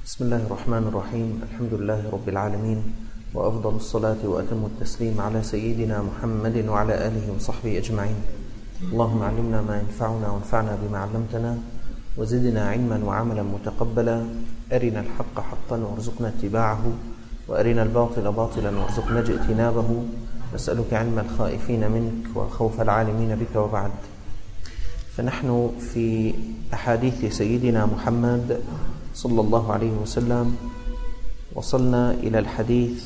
بسم الله الرحمن الرحيم. الحمد لله رب العالمين، وأفضل الصلاة وأتم التسليم على سيدنا محمد وعلى آله وصحبه أجمعين. اللهم علمنا ما ينفعنا وانفعنا بما علمتنا، وزدنا علما وعملا متقبلا. أرنا الحق حقا وارزقنا اتباعه، وأرنا الباطل باطلا وارزقنا اجتنابه. نسألك علم الخائفين منك وخوف العالمين بك، وبعد. فنحن في أحاديث سيدنا محمد صلى الله عليه وسلم وصلنا إلى الحديث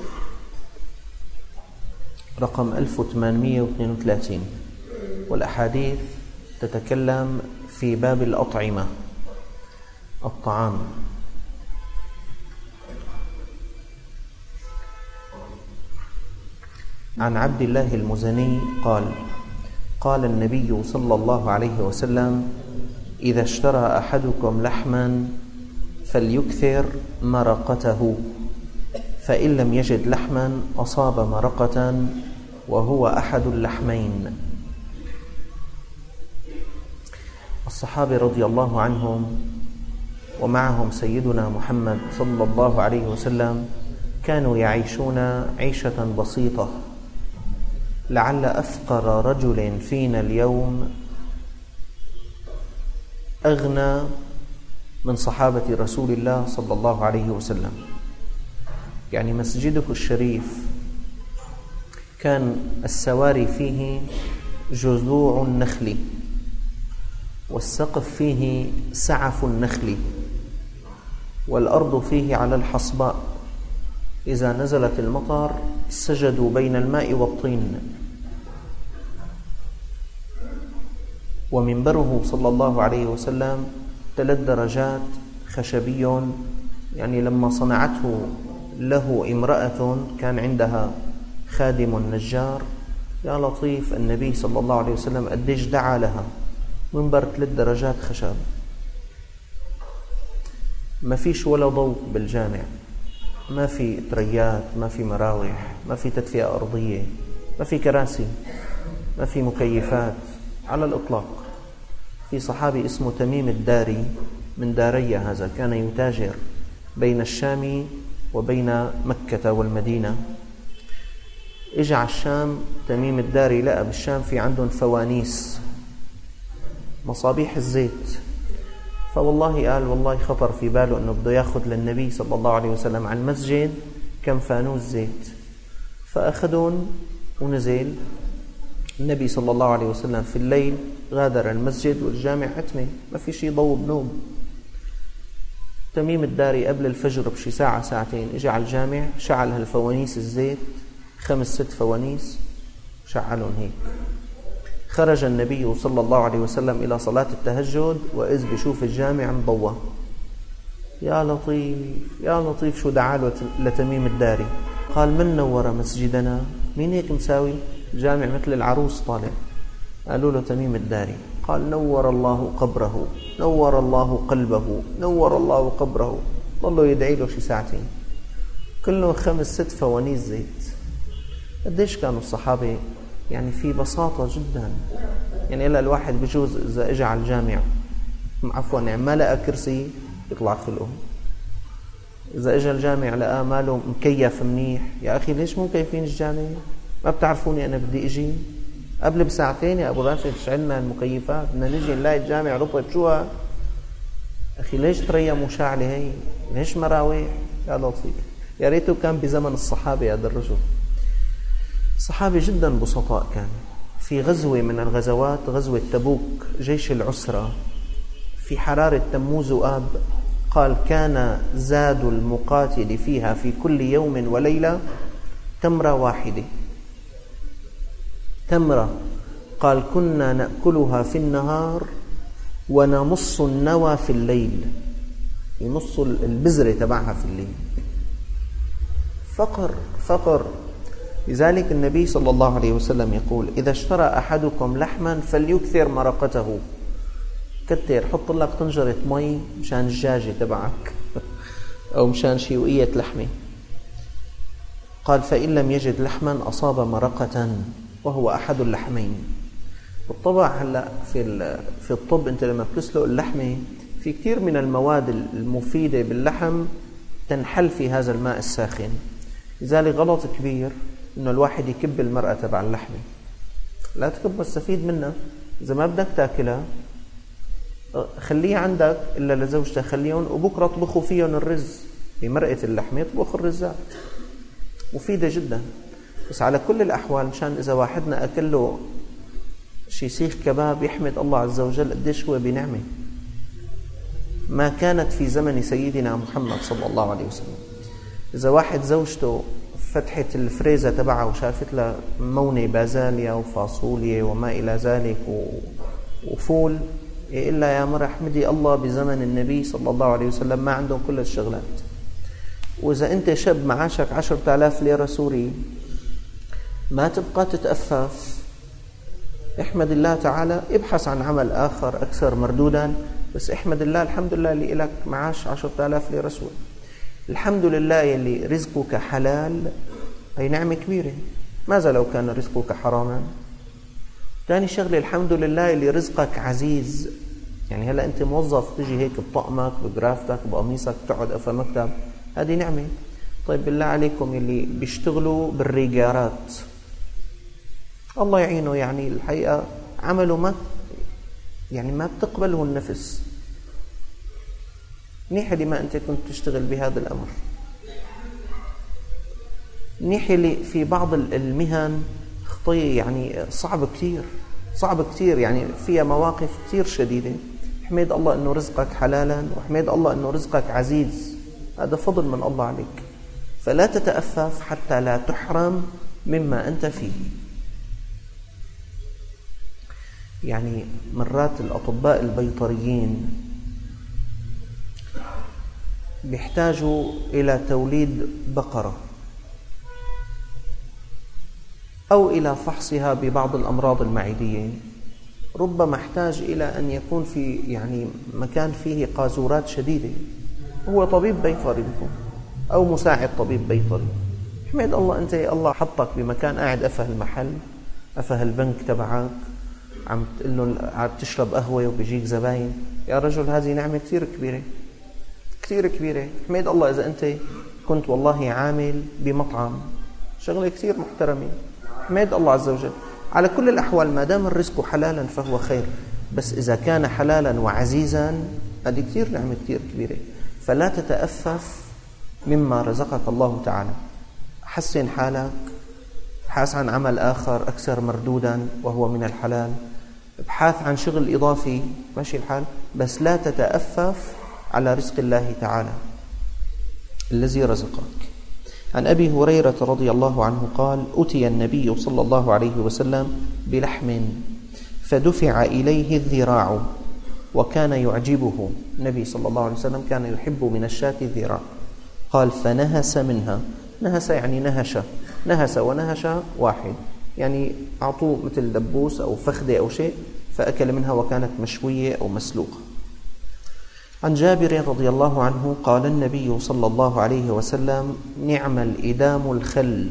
رقم 1832، والأحاديث تتكلم في باب الأطعمة، الطعام. عن عبد الله المزني قال: قال النبي صلى الله عليه وسلم: إذا اشترى أحدكم لحما فليكثر مرقته، فإن لم يجد لحما أصاب مرقة وهو أحد اللحمين. الصحابة رضي الله عنهم ومعهم سيدنا محمد صلى الله عليه وسلم كانوا يعيشون عيشة بسيطة. لعل أفقر رجل فينا اليوم أغنى من صحابة رسول الله صلى الله عليه وسلم. يعني مسجده الشريف كان السواري فيه جذوع النخل، والسقف فيه سعف النخل، والأرض فيه على الحصباء. إذا نزلت المطر سجدوا بين الماء والطين. ومنبره صلى الله عليه وسلم 3 درجات خشبي، يعني لما صنعته له امرأة كان عندها خادم نجار، يا لطيف النبي صلى الله عليه وسلم قديش دعا لها. منبر 3 درجات خشب، ما فيش ولا ضوء بالجامع، ما في تريات، ما في مراوح، ما في تدفئة أرضية، ما في كراسي، ما في مكيفات على الإطلاق. في صحابي اسمه تميم الداري من دارية، هذا كان يتاجر بين الشام وبين مكة والمدينة. اجى على الشام تميم الداري، لقى بالشام في عندهم فوانيس، مصابيح الزيت. فوالله قال والله خطر في باله أنه بده يأخذ للنبي صلى الله عليه وسلم عن المسجد كم فانوس زيت. فأخذون ونزل النبي صلى الله عليه وسلم في الليل، غادر المسجد والجامع حتمة، ما في شيء ضوء بنوم. تميم الداري قبل الفجر بشي ساعة ساعتين اجى على الجامع، شعل هالفوانيس الزيت 5-6 فوانيس، شعلهم هيك. خرج النبي صلى الله عليه وسلم إلى صلاة التهجد، وإذ بشوف الجامع مضوى. يا لطيف يا لطيف، شو دعاله لتميم الداري؟ قال: من نور مسجدنا؟ مين هيك مساوي الجامع مثل العروس طالع؟ قالوا له تميم الداري. قال: نور الله قبره، نور الله قلبه، نور الله قبره. ظلوا يدعي له شي ساعتين، كله 5-6 فوانيس زيت. قديش كانوا الصحابة يعني في بساطة جدا. يعني إلا الواحد بجوز إذا إجا على الجامع، عفوا يعني ما لقى كرسي يطلع خلقه. إذا إجا الجامع لقى ماله مكيف منيح، يا أخي ليش مو مكيفين الجامع؟ ما بتعرفوني أنا بدي إجي قبل بساعتين يا أبو راشد، شعلنا المكيفات، بدنا نجي نلاقي الجامع رطب. شو أخي ليش تريا مشاعلة هي؟ ليش مراويح؟ يا لطيف، يا ريته كان بزمن الصحابة هذا الرجل. صحابي جدا بسطاء. كان في غزوة من الغزوات، غزوة تبوك، جيش العسرة، في حرارة تموز وآب، قال: كان زاد المقاتل فيها في كل يوم وليلة تمرة واحدة. تمرة، قال: كنا نأكلها في النهار ونمص النوى في الليل، يمص البذرة تبعها في الليل. فقر. لذلك النبي صلى الله عليه وسلم يقول: إذا اشترى أحدكم لحما فليكثر مرقته. كتر، حط لك طنجرة مي مشان الدجاجة تبعك أو مشان شيوئية لحمة. قال: فإن لم يجد لحما أصاب مرقة وهو أحد اللحمين. بالطبع هلا في الطب أنت لما بتسلق اللحمة في كثير من المواد المفيدة باللحم تنحل في هذا الماء الساخن. لذلك غلط كبير إنه الواحد يكب المرأة تبع اللحمة. لا تكب، استفيد منها. إذا ما بدك تاكلها خليه عندك إلا لزوجتك، خليهم وبكرة اطبخوا فيهم الرز. بمرقة اللحمة يطبخ الرزات، مفيدة جدا. بس على كل الأحوال مشان إذا واحدنا أكله شي سيخ كباب يحمد الله عز وجل قديش هو بنعمة. ما كانت في زمن سيدنا محمد صلى الله عليه وسلم. إذا واحد زوجته فتحت الفريزة تبعها وشافت له مونة بازاليا وفاصوليا وما إلى ذلك وفول، إلا يا مرة احمدي الله بزمن النبي صلى الله عليه وسلم ما عندهم كل الشغلات. وإذا أنت شاب معاشك 10,000 ليرة سوري ما تبقى تتأفف، احمد الله تعالى، ابحث عن عمل آخر أكثر مردودا، بس احمد الله الحمد لله اللي لك معاش 10,000 ليرة سوري. الحمد لله يلي رزقك حلال، هي نعمة كبيرة. ماذا لو كان رزقك حراما؟ ثاني شغلة الحمد لله يلي رزقك عزيز. يعني هلأ أنت موظف تجي هيك بطقمك بجرافتك بقميصك تقعد أفا مكتب، هذه نعمة. طيب بالله عليكم يلي بيشتغلوا بالريجارات الله يعينه، يعني الحقيقة عمله ما بتقبله النفس. منيح اللي ما أنت كنت تشتغل بهذا الأمر. منيح اللي في بعض المهن خطية، يعني صعب كتير، يعني فيها مواقف كتير شديدة. احمد الله أنه رزقك حلالا، واحمد الله أنه رزقك عزيز، هذا فضل من الله عليك. فلا تتأفف حتى لا تحرم مما أنت فيه. يعني مرات الأطباء البيطريين بيحتاجوا إلى توليد بقرة أو إلى فحصها ببعض الأمراض المعدية. ربما احتاج إلى أن يكون في يعني مكان فيه قاذورات شديدة. هو طبيب بيطري بكم أو مساعد طبيب بيطري. احمد الله أنت الله حطك بمكان قاعد أفه المحل، أفه البنك تبعك، عم تقول له عم تشرب قهوة وبيجيك زباين. يا رجل هذه نعمة كثير كبيرة، كثير كبيرة. احمد الله إذا أنت كنت والله عامل بمطعم، شغلة كثير محترمة. احمد الله عز وجل. على كل الأحوال ما دام الرزق حلالا فهو خير، بس إذا كان حلالا وعزيزا هذه كثير نعمة كثير كبيرة. فلا تتأفف مما رزقك الله تعالى. حسن حالك، ابحث عن عمل آخر أكثر مردودا وهو من الحلال، ابحث عن شغل إضافي، ماشي الحال، بس لا تتأفف على رزق الله تعالى الذي رزقك. عن أبي هريرة رضي الله عنه قال: أتي النبي صلى الله عليه وسلم بلحم فدفع إليه الذراع وكان يعجبه. النبي صلى الله عليه وسلم كان يحب من الشاة الذراع. قال: فنهس منها. نهس يعني نهس ونهش واحد، يعني أعطوه مثل دبوس أو فخدة أو شيء فأكل منها وكانت مشوية أو مسلوقة. عن جابر رضي الله عنه قال النبي صلى الله عليه وسلم: نعم الإدام الخل.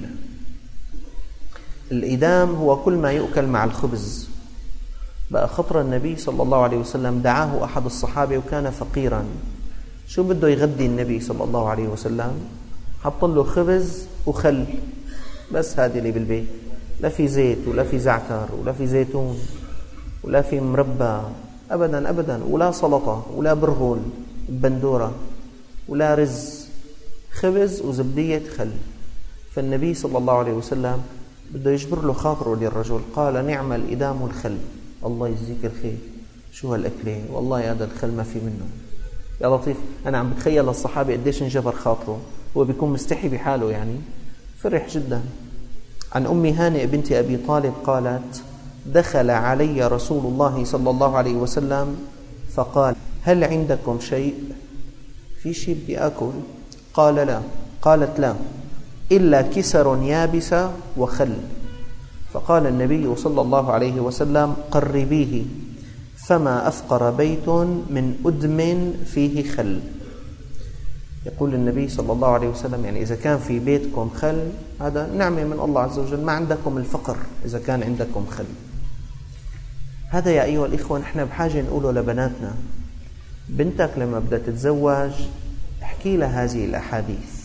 الإدام هو كل ما يؤكل مع الخبز. بقى خطر النبي صلى الله عليه وسلم دعاه أحد الصحابة وكان فقيرا، شو بده يغدي النبي صلى الله عليه وسلم؟ حط له خبز وخل بس، هذه اللي بالبيت، لا في زيت ولا في زعتر ولا في زيتون ولا في مربى أبدا أبدا، ولا سلطة ولا برغل بندورة ولا رز، خبز وزبدية خل. فالنبي صلى الله عليه وسلم بده يجبر له خاطره للرجل، قال: نعم الإدام الخل. الله يجزيك الخير، شو هالأكلة، والله هذا الخل ما في منه. يا لطيف، أنا عم بتخيل الصحابة قديش انجبر خاطره، هو بيكون مستحي بحاله، يعني فرح جدا. عن أم هانئ بنت أبي طالب قالت: دخل علي رسول الله صلى الله عليه وسلم فقال: هل عندكم شيء؟ في شيء بدي أكل؟ قال: لا. قالت: لا إلا كسر يابس وخل. فقال النبي صلى الله عليه وسلم: قربيه، فما أفقر بيت من أدم فيه خل. يقول النبي صلى الله عليه وسلم يعني إذا كان في بيتكم خل هذا نعمة من الله عز وجل، ما عندكم الفقر إذا كان عندكم خل. هذا يا أيها الإخوة نحن بحاجة نقوله لبناتنا. بنتك لما بدها تتزوج احكي لها هذه الأحاديث،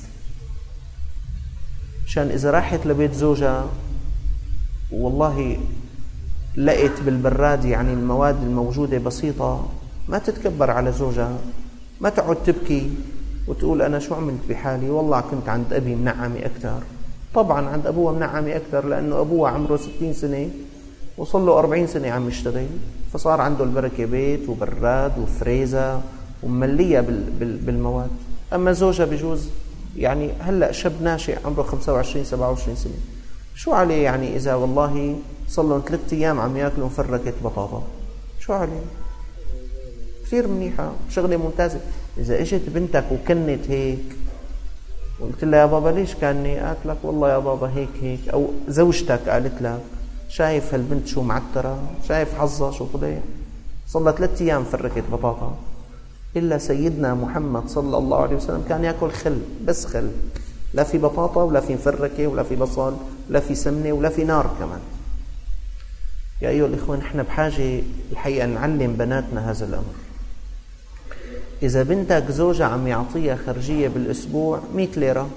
مشان إذا راحت لبيت زوجها والله لقيت بالبراد يعني المواد الموجودة بسيطة، ما تتكبر على زوجها، ما تقعد تبكي وتقول أنا شو عملت بحالي، والله كنت عند أبي منعمي أكثر. طبعا عند أبوها منعمي أكثر، لأنه أبوها عمره 60 سنة وصل له 40 سنة عم يشتغل، فصار عنده البركة بيت وبراد وفريزة وملية بالمواد. أما زوجها بجوز يعني هلأ شاب ناشئ عمره 25 27 سنة، شو عليه يعني إذا والله صار لهم 3 أيام عم يأكلوا مفركة بطاطا، شو عليه؟ كثير منيحة، شغلة ممتازة. إذا إجت بنتك وكنت هيك وقلت لها يا بابا ليش كاني؟ قالت لك والله يا بابا هيك هيك، أو زوجتك قالت لك شايف هالبنت شو معترة، شايف حظها شو فضيح، صار لها 3 أيام فركت بطاطا. إلا سيدنا محمد صلى الله عليه وسلم كان يأكل خل، بس خل، لا في بطاطا ولا في مفركة ولا في بصل ولا في سمنة ولا في نار كمان. يا أيها الإخوة، نحن بحاجة الحقيقة نعلم بناتنا هذا الأمر. إذا بنتك زوجها عم يعطيها خرجية بالأسبوع 100 ليرة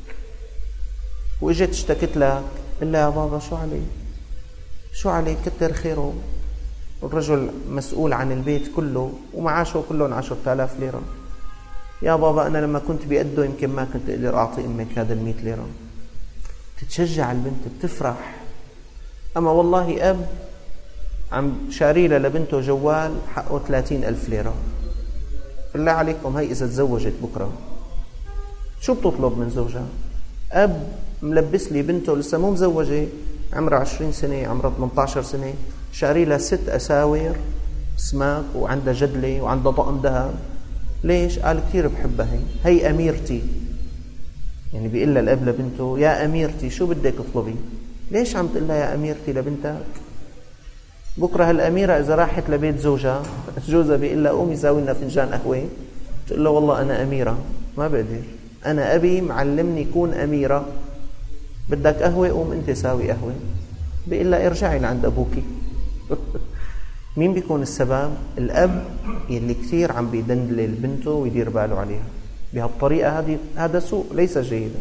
وإجت اشتكت لك، إلا يا بابا شو علي؟ شو علي؟ كتر خيره، الرجل مسؤول عن البيت كله ومعاشه كلهم 10,000 ليرة. يا بابا أنا لما كنت بقده يمكن ما كنت أقدر أعطي أمك هذا 100 ليرة. تتشجع البنت، بتفرح. أما والله أب عم شاريله لبنته جوال حقه 30,000 ليرة، بالله عليكم هي إذا تزوجت بكرة شو بتطلب من زوجها؟ أب ملبس لي بنته لسه مو مزوجة، عمرها 20 سنة، عمرها 18 سنة، شاري لها 6 أساور سماك وعندها جدلة وعندها طقم ذهب. ليش؟ قال كثير بحبها، هي أميرتي. يعني بيقول لها الأب لبنته يا أميرتي شو بدك اطلبي؟ ليش عم تقول لها يا أميرتي لبنتك؟ بكرة هالأميرة إذا راحت لبيت زوجها، جوزها بيقول لها قومي ساوي لنا فنجان قهوة، تقول له والله أنا أميرة ما بقدر، أنا أبي معلمني كون أميرة، بدك قهوة قوم أنت ساوي قهوة. بيقول لها ارجعي لعند أبوكي. مين بيكون السبب؟ الأب يلي كثير عم بيدندل بنته ويدير باله عليها بهالطريقة. هذا سوء ليس جيدا.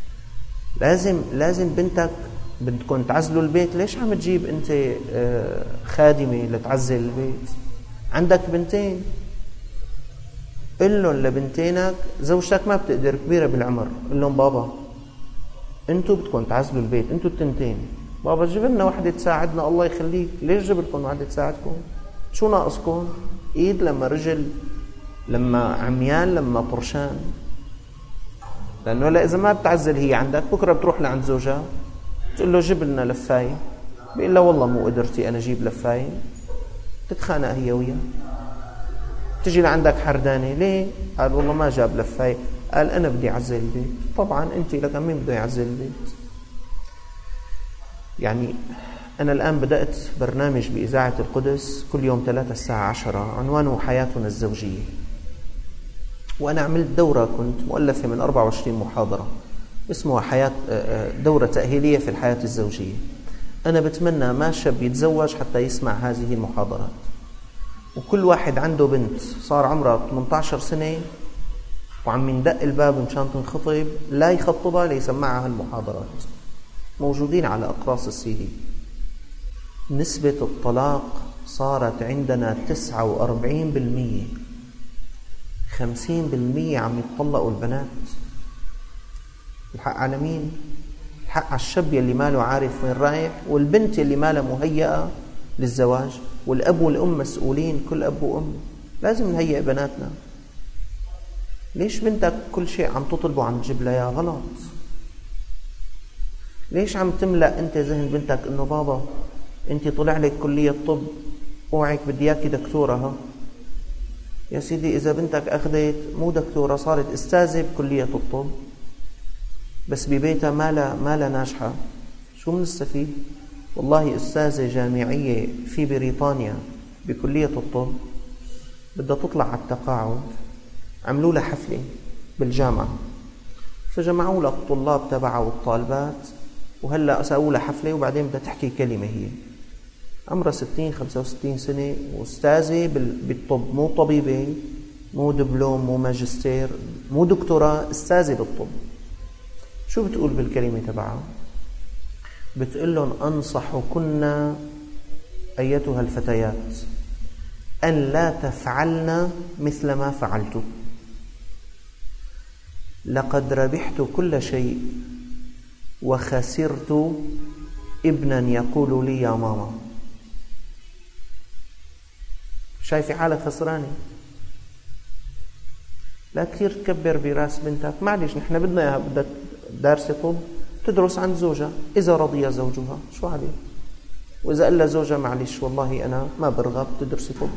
لازم بنتك بدكم تعزلوا البيت، ليش عم تجيب أنت خادمة لتعزل البيت؟ عندك بنتين، قل لهم لبنتينك زوجتك ما بتقدر كبيرة بالعمر، قل لهم بابا أنتوا بدكم تعزلوا البيت، أنتوا التنتين، بابا جيب لنا وحدة تساعدنا الله يخليك. ليش جيب لكم وحدة تساعدكم؟ شو ناقصكم؟ إيد لما رجل، لما عميان، لما طرشان. لأنه إذا ما بتعزل هي عندك، بكرة بتروح لعند زوجها تقول له جيب لنا لفاية، بيقول له والله مو قدرتي أنا جيب لفاية، تتخانق هي وياه. تجي لعندك حردانة، ليه؟ قال والله ما جاب لفاية، قال أنا بدي أعزل البيت. طبعا أنت لكن مين بده يعزل البيت؟ يعني أنا الآن بدأت برنامج بإذاعة القدس كل يوم 3 الساعة 10، عنوانه حياتنا الزوجية، وأنا عملت دورة كنت مؤلفة من 24 محاضرة اسمها دورة تأهيلية في الحياة الزوجية. أنا بتمنى ما شاب يتزوج حتى يسمع هذه المحاضرات، وكل واحد عنده بنت صار عمرها 18 سنة وعم يندق الباب مشان تنخطب، لا يخطبها ليسمعها هالمحاضرات، موجودين على أقراص السيدي. نسبة الطلاق صارت عندنا 49%، 50% عم يتطلقوا البنات. الحق على مين؟ الحق على الشاب يلي ماله عارف وين رايح، والبنت يلي ماله مهيئة للزواج، والأب والأم مسؤولين، كل أب وأم لازم نهيئ بناتنا. ليش بنتك كل شيء عم تطلبه عم تجيب لها غلط؟ ليش عم تملأ أنت ذهن بنتك إنه بابا أنت طلع لك كلية طب اوعك بدي اياكي دكتورة؟ ها يا سيدي، إذا بنتك أخذت مو دكتورة صارت أستاذة بكلية الطب بس ببيتها ما لا ناجحة، شو منستفيد؟ والله أستاذة جامعية في بريطانيا بكلية الطب بدها تطلع على التقاعد، عملوا لها حفلة بالجامعة، فجمعوا لها الطلاب تبعها والطالبات، وهلأ سأقول لها حفلة وبعدين بدها تحكي كلمة. هي عمرها 60-65 سنة وأستاذة بالطب، مو طبيبة، مو دبلوم، مو ماجستير، مو دكتوراه، أستاذة بالطب. شو بتقول بالكلمة تبعها؟ بتقول لهم: أنصحكن أيتها الفتيات أن لا تفعلن مثل ما فعلت، لقد ربحت كل شيء وخسرت ابنا يقول لي يا ماما. شايفة حالك خسرانة؟ لا كثير تكبر براس بنتك. معلش نحن بدنا اياها، بدها دارسة طب تدرس عند زوجها، إذا رضي زوجها شو عليه، وإذا قال لها زوجها معلش والله أنا ما برغب تدرسي طب.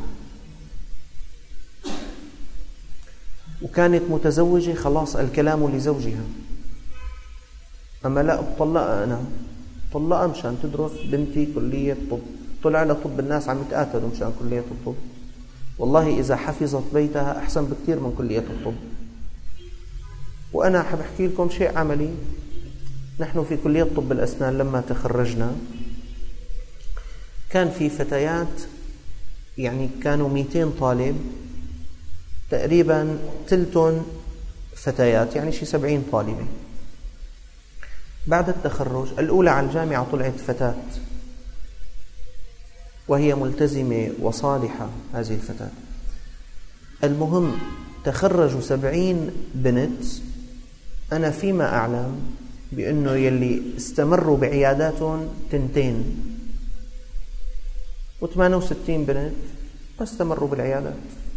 وكانت متزوجة خلاص الكلام لزوجها، أما لا بطلقها أنا، طلقها مشان تدرس بنتي كلية طب. طلع لها طب الناس عم يتقاتلوا مشان كلية الطب. والله إذا حفظت بيتها أحسن بكثير من كلية الطب. وأنا أحب أحكي لكم شيء عملي. نحن في كلية طب الأسنان لما تخرجنا كان في فتيات، يعني كانوا 200 طالب تقريبا، ثلثهم فتيات، يعني شي 70 طالبة. بعد التخرج الأولى على الجامعة طلعت فتاة، وهي ملتزمة وصالحة هذه الفتاة. المهم تخرجوا 70 بنت. أنا فيما أعلم بأنه يلي استمروا بعياداتهم 2 و68 بنت ما استمروا بالعيادات،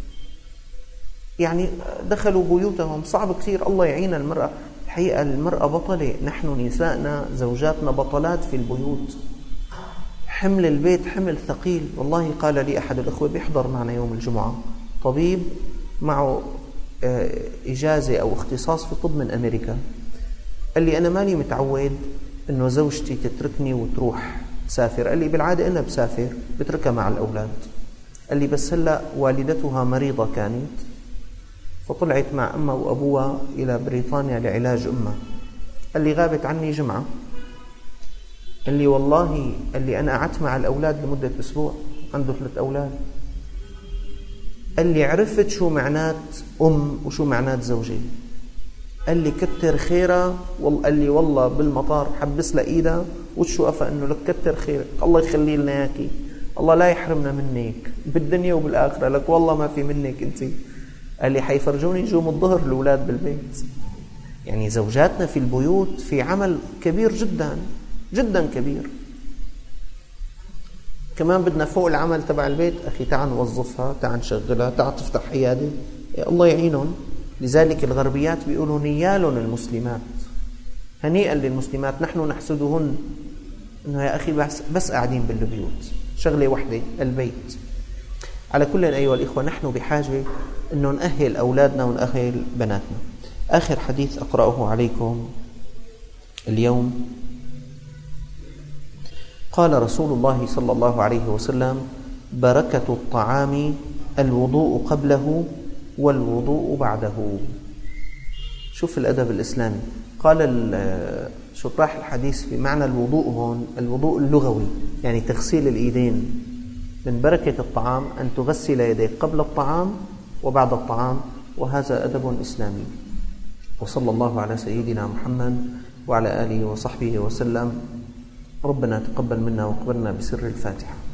يعني دخلوا بيوتهم. صعب كثير، الله يعين المرأة. الحقيقة المرأة بطلة، نحن نسائنا زوجاتنا بطلات في البيوت. حمل البيت حمل ثقيل. والله قال لي أحد الأخوة بيحضر معنا يوم الجمعة، طبيب معه إجازة أو اختصاص في طب من أمريكا، قال لي أنا مالي متعود أنه زوجتي تتركني وتروح تسافر. قال لي بالعادة أنا بسافر بتركها مع الأولاد. قال لي بس هلأ والدتها مريضة كانت، فطلعت مع أمها وأبوها إلى بريطانيا لعلاج أمها. قال لي غابت عني جمعة. قال لي والله، قال لي أنا قعدت مع الأولاد لمدة أسبوع، عنده 3 أولاد. قال لي عرفت شو معنات وشو معنات زوجي. قال لي كتر خيرها. قال لي والله بالمطار حبس لها إيدها وشو وقفها إنه لك كتر خيرك، الله يخلي لنا إياكي، الله لا يحرمنا منك بالدنيا وبالآخرة، لك والله ما في منك أنت. قال لي حيفرجوني نجوم الظهر الأولاد بالبيت. يعني زوجاتنا في البيوت في عمل كبير جدا جدا كبير. كمان بدنا فوق العمل تبع البيت، أخي تعال نوظفها، تعال نشغلها، تعال تفتح عيادة، الله يعينهم. لذلك الغربيات بيقولوا نيال المسلمات، هنيئا للمسلمات. نحن نحسدهن إنه يا أخي بس قاعدين بالبيوت، شغلة وحدة البيت. على كل أيها الإخوة، نحن بحاجة إنه نأهل أولادنا ونأهل بناتنا. آخر حديث أقرأه عليكم اليوم، قال رسول الله صلى الله عليه وسلم: بركة الطعام الوضوء قبله والوضوء بعده. شوف الأدب الإسلامي. قال شطاح الحديث في معنى الوضوء هون الوضوء اللغوي، يعني تغسيل الإيدين. من بركة الطعام أن تغسل يديك قبل الطعام وبعد الطعام، وهذا أدب إسلامي. وصلى الله على سيدنا محمد وعلى آله وصحبه وسلم. ربنا تقبل منا واقبلنا بسر الفاتحة.